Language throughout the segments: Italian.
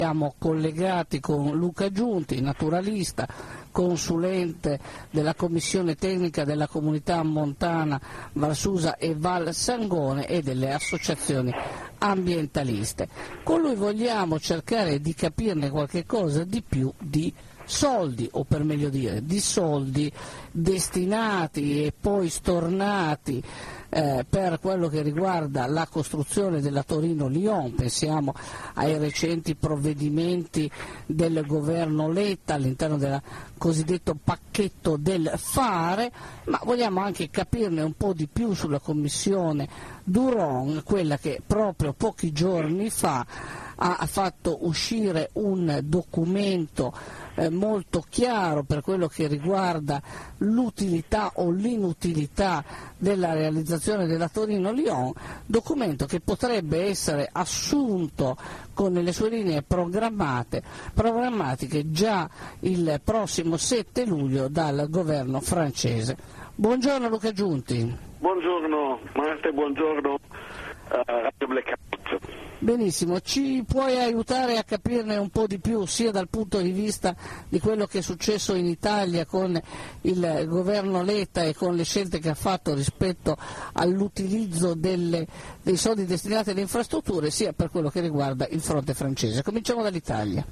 Siamo collegati con Luca Giunti, naturalista, consulente della Commissione Tecnica della Comunità Montana Valsusa e Val Sangone e delle associazioni ambientaliste. Con lui vogliamo cercare di capirne qualche cosa di più di soldi, o per meglio dire di soldi destinati e poi stornati per quello che riguarda la costruzione della Torino-Lione. Pensiamo ai recenti provvedimenti del governo Letta all'interno del cosiddetto pacchetto del fare, ma vogliamo anche capirne un po' di più sulla commissione Duron, quella che proprio pochi giorni fa ha fatto uscire un documento molto chiaro per quello che riguarda l'utilità o l'inutilità della realizzazione della Torino-Lione, documento che potrebbe essere assunto con le sue linee programmatiche già il prossimo 7 luglio dal governo francese. Buongiorno Luca Giunti. Buongiorno Marta e buongiorno Radio Blackout. Benissimo, ci puoi aiutare a capirne un po' di più sia dal punto di vista di quello che è successo in Italia con il governo Letta e con le scelte che ha fatto rispetto all'utilizzo dei soldi destinati alle infrastrutture, sia per quello che riguarda il fronte francese. Cominciamo dall'Italia.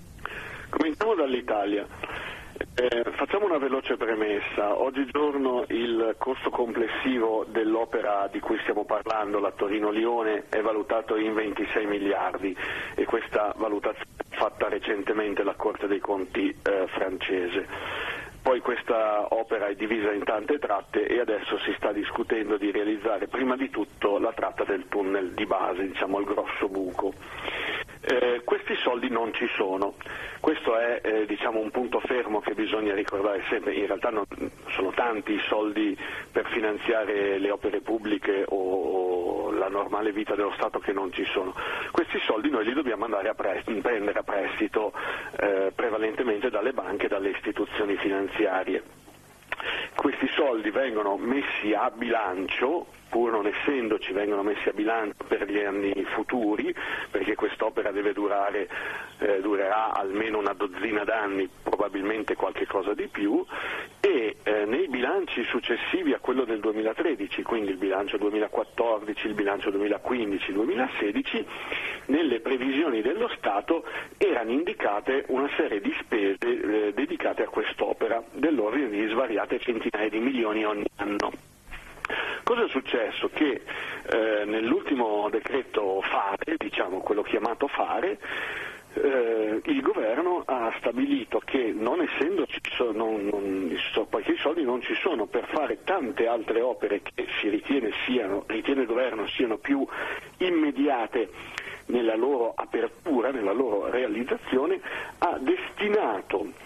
Facciamo una veloce premessa. Oggigiorno il costo complessivo dell'opera di cui stiamo parlando, la Torino-Lione, è valutato in 26 miliardi e questa valutazione è fatta recentemente la Corte dei Conti francese. Poi questa opera è divisa in tante tratte e adesso si sta discutendo di realizzare prima di tutto la tratta del tunnel di base, diciamo il grosso buco. Questi soldi non ci sono, questo è un punto fermo che bisogna ricordare sempre. In realtà non sono tanti i soldi per finanziare le opere pubbliche o la normale vita dello Stato che non ci sono. Questi soldi noi li dobbiamo andare a prendere a prestito prevalentemente dalle banche e dalle istituzioni finanziarie. Questi soldi vengono messi a bilancio, pur non essendoci, vengono messi a bilancio per gli anni futuri, perché quest'opera durerà almeno una dozzina d'anni, probabilmente qualche cosa di più, e nei bilanci successivi a quello del 2013, quindi il bilancio 2014, il bilancio 2015, 2016, nelle previsioni dello Stato erano indicate una serie di spese dedicate a quest'opera, dell'ordine di svariate centinaia di milioni ogni anno. Cosa è successo? Che nell'ultimo decreto Fare, diciamo quello chiamato Fare, il governo ha stabilito che non essendoci poiché i soldi non ci sono per fare tante altre opere che ritiene il governo siano più immediate nella loro apertura, nella loro realizzazione, ha destinato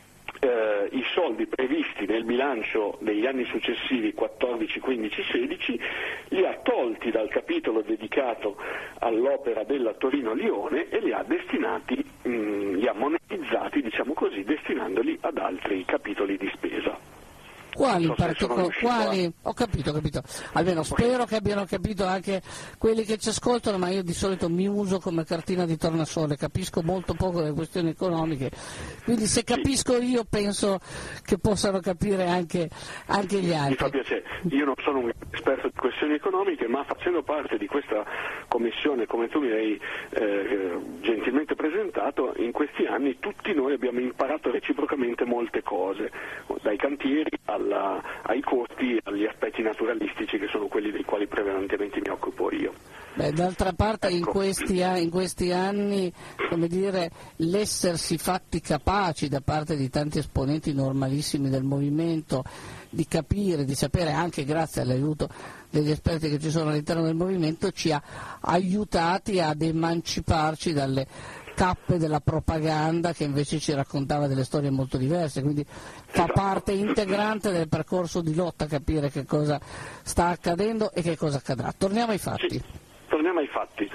i soldi previsti nel bilancio degli anni successivi 14, 15, 16, li ha tolti dal capitolo dedicato all'opera della Torino-Lione e li ha destinati, li ha monetizzati, diciamo così, destinandoli ad altri capitoli di spesa. Quali in particolare? Ho capito. Almeno spero che abbiano capito anche quelli che ci ascoltano, ma io di solito mi uso come cartina di tornasole, capisco molto poco delle questioni economiche, quindi se capisco io penso che possano capire anche gli altri. Mi fa piacere, io non sono un esperto di questioni economiche, ma facendo parte di questa commissione, come tu mi hai gentilmente presentato, in questi anni tutti noi abbiamo imparato reciprocamente molte cose, dai cantieri ai costi, agli aspetti naturalistici che sono quelli dei quali prevalentemente mi occupo io. D'altra parte in questi anni, come dire, l'essersi fatti capaci da parte di tanti esponenti normalissimi del movimento di capire, di sapere, anche grazie all'aiuto degli esperti che ci sono all'interno del movimento, ci ha aiutati ad emanciparci dalle cappe della propaganda che invece ci raccontava delle storie molto diverse, quindi fa parte integrante del percorso di lotta capire che cosa sta accadendo e che cosa accadrà. Torniamo ai fatti. Sì, torniamo ai fatti.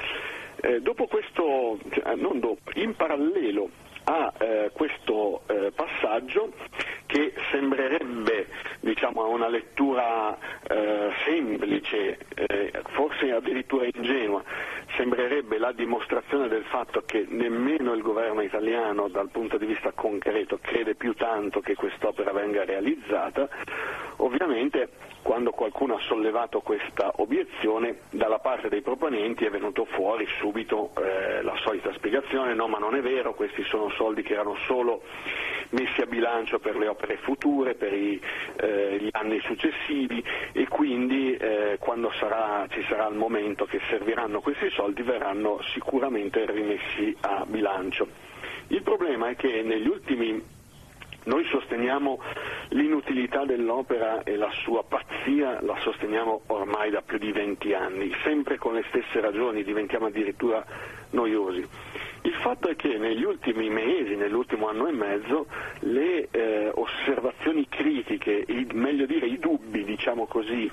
In parallelo a questo passaggio, che sembrerebbe, diciamo, a una lettura semplice, forse addirittura ingenua, sembrerebbe la dimostrazione del fatto che nemmeno il governo italiano dal punto di vista concreto crede più tanto che quest'opera venga realizzata. Ovviamente quando qualcuno ha sollevato questa obiezione, dalla parte dei proponenti è venuto fuori subito la solita spiegazione: no, ma non è vero, questi sono soldi che erano solo messi a bilancio per le opere future, per gli anni successivi, e quindi quando ci sarà il momento che serviranno questi soldi verranno sicuramente rimessi a bilancio. Il problema è che negli ultimi noi sosteniamo l'inutilità dell'opera e la sua pazzia, la sosteniamo ormai da più di 20 anni, sempre con le stesse ragioni, diventiamo addirittura noiosi. Il fatto è che negli ultimi mesi, nell'ultimo anno e mezzo, le osservazioni critiche, meglio dire i dubbi, diciamo così,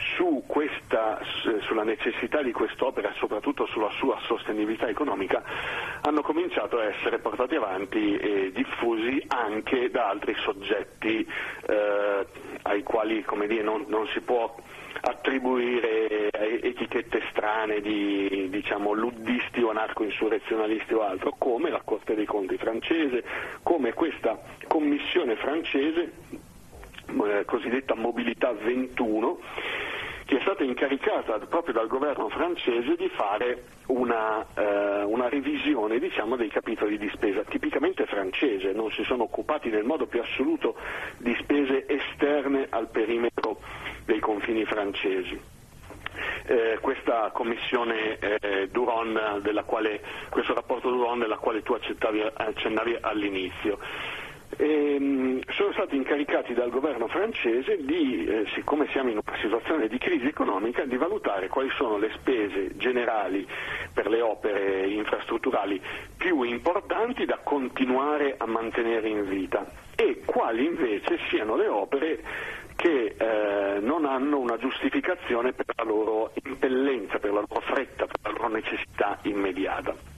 sulla necessità di quest'opera, soprattutto sulla sua sostenibilità economica, hanno cominciato a essere portati avanti e diffusi anche da altri soggetti ai quali, come dire, non si può attribuire etichette strane di, diciamo, luddisti o anarco-insurrezionalisti o altro, come la Corte dei Conti francese, come questa commissione francese cosiddetta Mobilità 21, che è stata incaricata proprio dal governo francese di fare una revisione, diciamo, dei capitoli di spesa tipicamente francese. Non si sono occupati nel modo più assoluto di spese esterne al perimetro dei confini francesi. Questa commissione Duron, questo rapporto Duron della quale tu accennavi all'inizio, sono stati incaricati dal governo francese di, siccome siamo in una situazione di crisi economica, di valutare quali sono le spese generali per le opere infrastrutturali più importanti da continuare a mantenere in vita e quali invece siano le opere che non hanno una giustificazione per la loro impellenza, per la loro fretta, per la loro necessità immediata.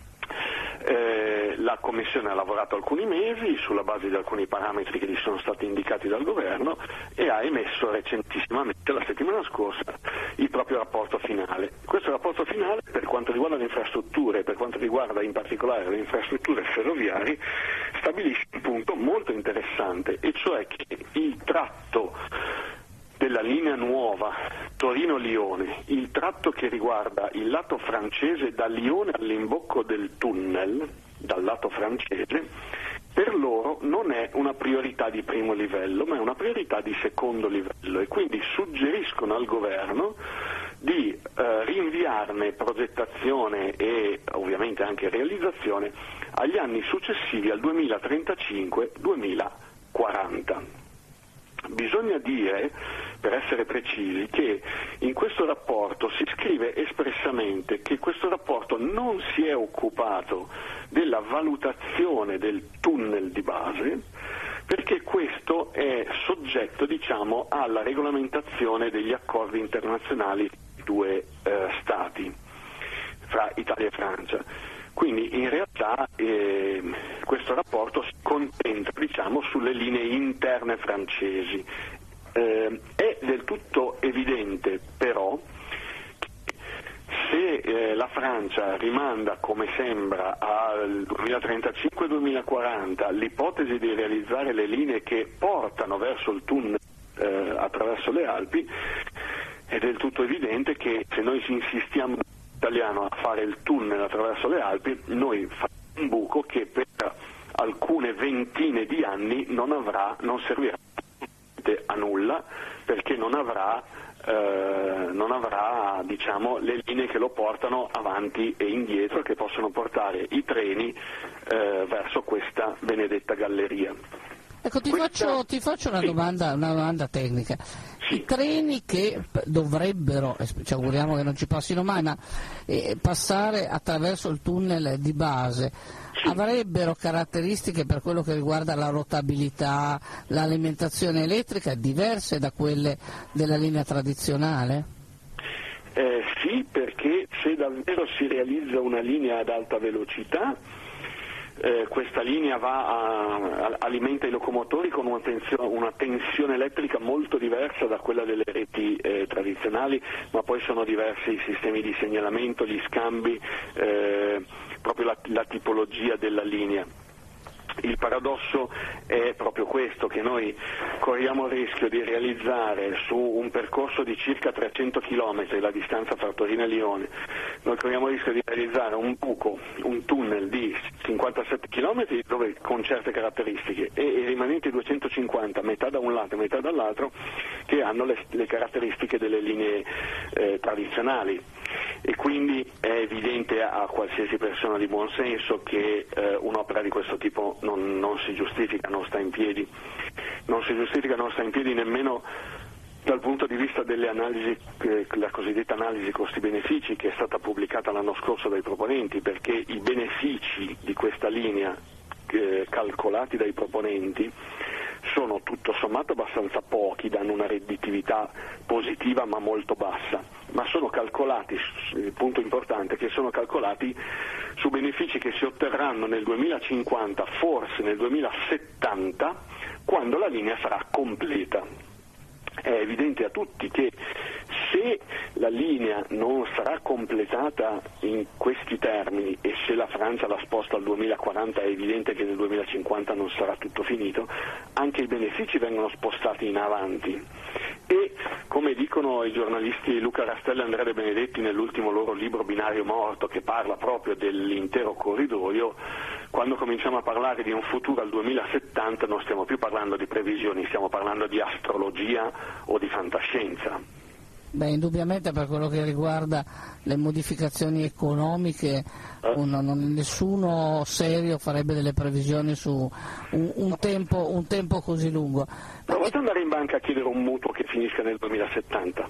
La Commissione ha lavorato alcuni mesi sulla base di alcuni parametri che gli sono stati indicati dal governo e ha emesso recentissimamente, la settimana scorsa, il proprio rapporto finale. Questo rapporto finale, per quanto riguarda le infrastrutture e per quanto riguarda in particolare le infrastrutture ferroviarie, stabilisce un punto molto interessante, e cioè che il tratto della linea nuova Torino-Lione, il tratto che riguarda il lato francese da Lione all'imbocco del tunnel, dal lato francese, per loro non è una priorità di primo livello, ma è una priorità di secondo livello, e quindi suggeriscono al governo di rinviarne progettazione e ovviamente anche realizzazione agli anni successivi al 2035-2040. Bisogna dire, per essere precisi, che in questo rapporto si scrive espressamente che questo rapporto non si è occupato della valutazione del tunnel di base, perché questo è soggetto, diciamo, alla regolamentazione degli accordi internazionali di due Stati, fra Italia e Francia. Quindi in realtà questo rapporto si concentra, diciamo, sulle linee interne francesi. È del tutto evidente però che se la Francia rimanda, come sembra, al 2035-2040 l'ipotesi di realizzare le linee che portano verso il tunnel attraverso le Alpi, è del tutto evidente che se noi insistiamo italiano a fare il tunnel attraverso le Alpi, noi facciamo un buco che per alcune ventine di anni non servirà a nulla, perché non avrà diciamo, le linee che lo portano avanti e indietro, che possono portare i treni verso questa benedetta galleria. Ecco, ti faccio una domanda tecnica. Sì. I treni che dovrebbero, ci auguriamo che non ci passino mai, ma passare attraverso il tunnel di base, sì, avrebbero caratteristiche per quello che riguarda la rotabilità, l'alimentazione elettrica diverse da quelle della linea tradizionale? Sì, perché se davvero si realizza una linea ad alta velocità, questa linea alimenta i locomotori con una tensione elettrica molto diversa da quella delle reti tradizionali, ma poi sono diversi i sistemi di segnalamento, gli scambi, proprio la tipologia della linea. Il paradosso è proprio questo, che noi corriamo il rischio di realizzare su un percorso di circa 300 km, la distanza fra Torino e Lione, noi corriamo il rischio di realizzare un buco, un tunnel di 57 km dove, con certe caratteristiche, e i rimanenti 250, metà da un lato e metà dall'altro, che hanno le caratteristiche delle linee tradizionali. E quindi è evidente a qualsiasi persona di buon senso che un'opera di questo tipo non si giustifica, non sta in piedi. Non si giustifica, non sta in piedi nemmeno dal punto di vista delle analisi, la cosiddetta analisi costi-benefici, che è stata pubblicata l'anno scorso dai proponenti, perché i benefici di questa linea calcolati dai proponenti sono tutto sommato abbastanza pochi, danno una redditività positiva ma molto bassa, ma sono calcolati, il punto importante è che sono calcolati su benefici che si otterranno nel 2050, forse nel 2070, quando la linea sarà completa. È evidente a tutti che se la linea non sarà completata in questi termini, e se la Francia la sposta al 2040 è evidente che nel 2050 non sarà tutto finito, anche i benefici vengono spostati in avanti. E come dicono i giornalisti Luca Rastelli e Andrea De Benedetti nell'ultimo loro libro Binario Morto, che parla proprio dell'intero corridoio, quando cominciamo a parlare di un futuro al 2070 non stiamo più parlando di previsioni, stiamo parlando di astrologia o di fantascienza. Beh, indubbiamente per quello che riguarda le modificazioni economiche nessuno serio farebbe delle previsioni su un tempo così lungo. Provate ad andare in banca a chiedere un mutuo che finisca nel 2070,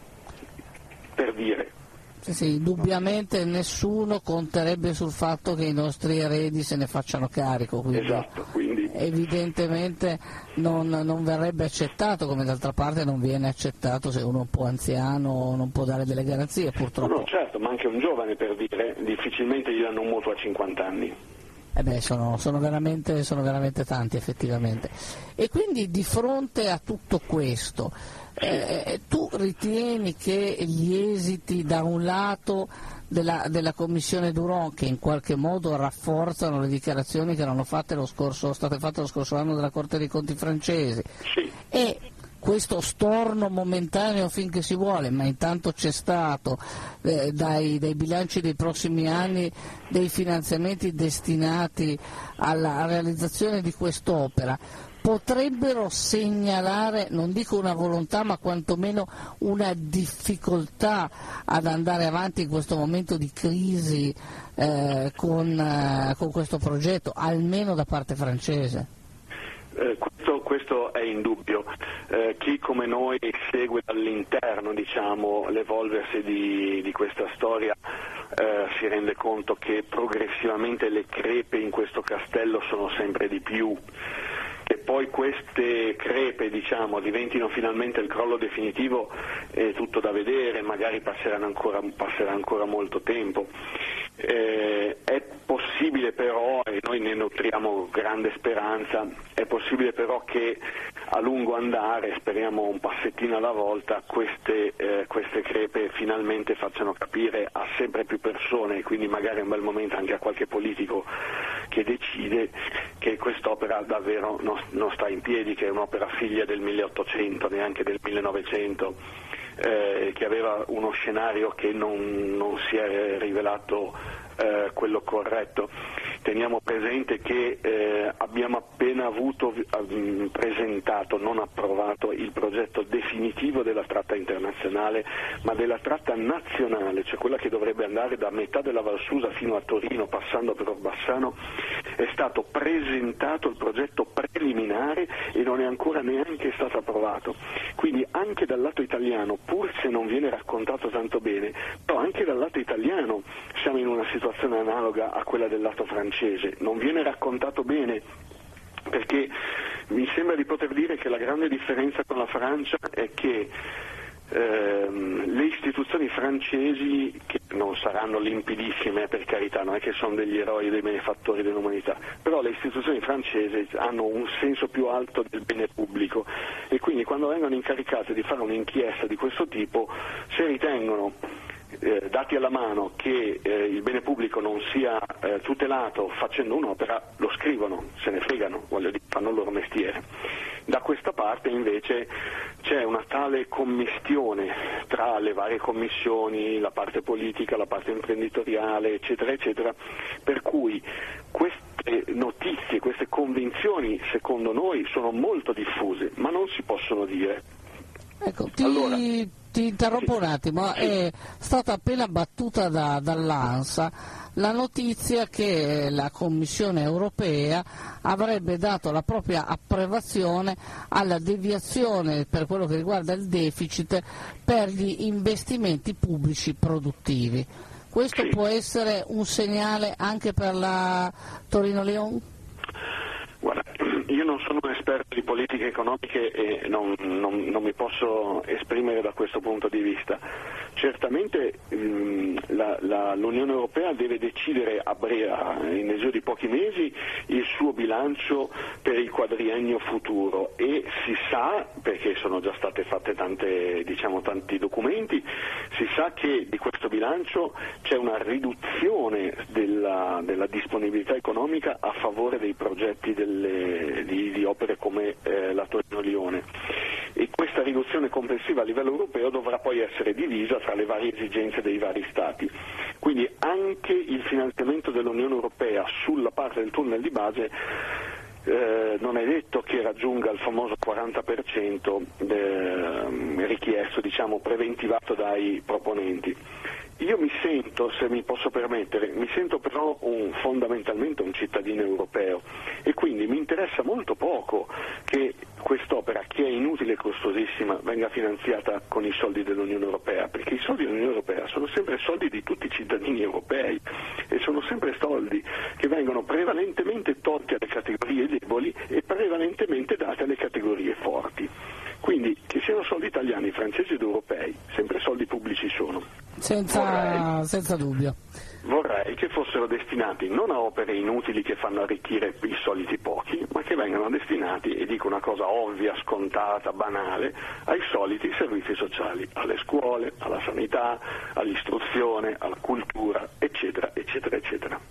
per dire. Sì, indubbiamente nessuno conterebbe sul fatto che i nostri eredi se ne facciano carico, quindi, esatto, quindi evidentemente non verrebbe accettato, come d'altra parte non viene accettato se uno è un po' anziano non può dare delle garanzie, purtroppo. No, certo, ma anche un giovane, per dire, difficilmente gli danno un mutuo a 50 anni. Sono veramente tanti effettivamente. E quindi di fronte a tutto questo tu ritieni che gli esiti da un lato della Commissione Duron, che in qualche modo rafforzano le dichiarazioni che erano state fatte lo scorso anno dalla Corte dei Conti francese, sì, e questo storno momentaneo finché si vuole, ma intanto c'è stato dai bilanci dei prossimi anni dei finanziamenti destinati alla realizzazione di quest'opera, potrebbero segnalare, non dico una volontà, ma quantomeno una difficoltà ad andare avanti in questo momento di crisi con questo progetto, almeno da parte francese? Questo è indubbio. Chi come noi segue dall'interno, l'evolversi di questa storia, si rende conto che progressivamente le crepe in questo castello sono sempre di più. Che poi queste crepe diventino finalmente il crollo definitivo è tutto da vedere, magari passerà ancora molto tempo. È possibile però, e noi ne nutriamo grande speranza, è possibile però che a lungo andare, speriamo un passettino alla volta, queste crepe finalmente facciano capire a sempre più persone, e quindi magari è un bel momento anche a qualche politico che decide, che quest'opera davvero non sta in piedi, che è un'opera figlia del 1800, neanche del 1900, che aveva uno scenario che non si è rivelato quello corretto. Teniamo presente che abbiamo appena presentato, non approvato, il progetto definitivo della tratta internazionale, ma della tratta nazionale, cioè quella che dovrebbe andare da metà della Val Susa fino a Torino, passando per Orbassano. È stato presentato il progetto preliminare e non è ancora neanche stato approvato. Quindi anche dal lato italiano, pur se non viene raccontato tanto bene, però anche dal lato italiano siamo in una situazione analoga a quella del lato francese. Non viene raccontato bene perché mi sembra di poter dire che la grande differenza con la Francia è che le istituzioni francesi, che non saranno limpidissime, per carità, non è che sono degli eroi, dei benefattori dell'umanità, però le istituzioni francesi hanno un senso più alto del bene pubblico e quindi quando vengono incaricate di fare un'inchiesta di questo tipo, se ritengono dati alla mano che il bene pubblico non sia tutelato facendo un'opera, lo scrivono, se ne fregano, voglio dire, fanno il loro mestiere. Da questa parte invece c'è una tale commistione tra le varie commissioni, la parte politica, la parte imprenditoriale, eccetera, eccetera, per cui queste notizie, queste convinzioni, secondo noi, sono molto diffuse, ma non si possono dire. Ecco, ti interrompo un attimo, è stata appena battuta dall'ANSA la notizia che la Commissione europea avrebbe dato la propria approvazione alla deviazione per quello che riguarda il deficit per gli investimenti pubblici produttivi. Questo può essere un segnale anche per la Torino-Lion? Guarda, io non sono un esperto di politiche economiche e non mi posso esprimere da questo punto di vista. Certamente l'Unione Europea deve decidere in nel giro di pochi mesi il suo bilancio per il quadriennio futuro e si sa, perché sono già state fatte tanti documenti, si sa che di questo bilancio c'è una riduzione della disponibilità economica a favore dei progetti di opere come la Torino-Lione, e questa riduzione complessiva a livello europeo dovrà poi essere divisa tra le varie esigenze dei vari Stati. Quindi anche il finanziamento dell'Unione Europea sulla parte del tunnel di base non è detto che raggiunga il famoso 40% richiesto, preventivato dai proponenti. Io mi sento, se mi posso permettere, però fondamentalmente un cittadino europeo e quindi mi interessa molto poco che quest'opera, che è inutile e costosissima, venga finanziata con i soldi dell'Unione Europea, perché i soldi dell'Unione Europea sono sempre soldi di tutti i cittadini europei e sono sempre soldi che vengono prevalentemente tolti alle categorie deboli e prevalentemente dati alle categorie forti. Quindi che siano soldi italiani, francesi ed europei, sempre soldi pubblici sono. Senza dubbio. Vorrei che fossero destinati non a opere inutili che fanno arricchire i soliti pochi, ma che vengano destinati, e dico una cosa ovvia, scontata, banale, ai soliti servizi sociali, alle scuole, alla sanità, all'istruzione, alla cultura, eccetera, eccetera, eccetera.